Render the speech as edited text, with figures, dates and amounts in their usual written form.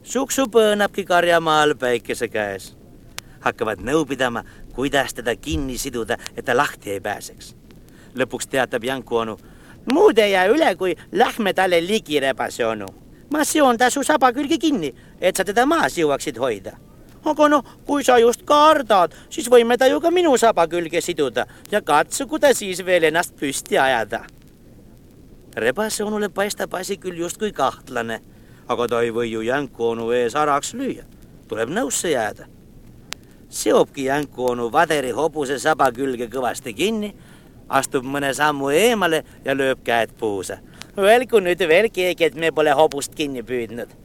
Suksu põõnabki karjamaal päikese käes. Hakkavad nõu pidama, kuidas teda kinni siduda, et ta lahti ei pääseks. Lõpuks teatab Janku onu: muud ei jää üle, kui lähme talle ligi, rebase onu. Ma seon ta su saba külge kinni, et sa teda maas jõuaksid hoida. Aga no, kui sa just kardad, siis võime ta ju ka minu saba külge siduda ja katsugu ta siis veel ennast püsti ajada. Rebase onule paistab asi küll justkui kahtlane, aga ta ei või ju Janku onu ees araks lüüa. Tuleb nõusse jääda. Seobki Janku onu vaderi hobuse saba külge kõvasti kinni, astub mõne sammu eemale ja lööb käed puusa. Öelgu nüüd veel keegi, et me pole hobust kinni püüdnud.